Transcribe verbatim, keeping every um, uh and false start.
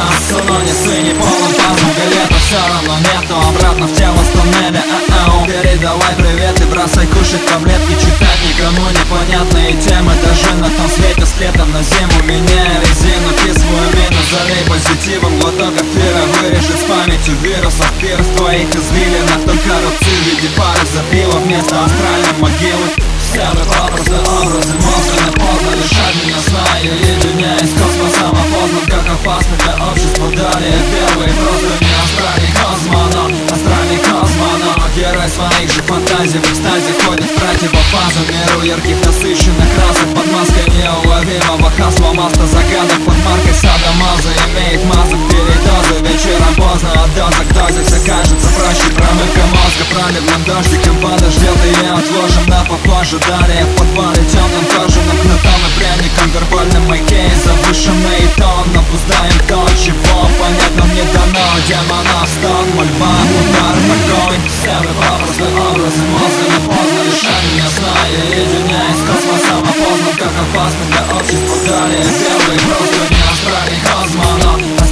нас в салоне сыне полон пазл билета, все равно нету обратно в тело с тоннеля. А-ау, передавай привет и бросай кушать таблетки, читать никому непонятные темы. Даже на том свете с лета на зиму меняя резину, кислую мину залей позитивом, глоток эфира вырежет с памятью вирусов пир в твоих извилинах. Только рубцы в виде пары запила вместо астральной могилы. Все вы образы, образы, мысленно поздно лишать меня сна. Я единяюсь космосом, опознан как опасный для общества. Далее первый просто не астральный космонавт, астральный космонавт. Герой своих же фантазий в экстазе ходит в противофазу миру ярких насыщенных красок под маской неуловимого хасла. Маста загадок под маркой садомаза имеет мазок передозы. Вечером поздно от дозок дозы все кажется проще. Промывка мозга проливным дождиком подождет и я отложим на попозже. Далее в подвале темным кожаным кнутом и пряником вербальным маяке завышенный тон. Обуздаем то, чего понять нам не дано. Демонов стон, мольба, удар, покой. Все вы образы, образы, мысленно поздно лишать меня сна. Я единяюсь космосом, опознан как опасный для общества. Далее первый просто не астральный космонавт.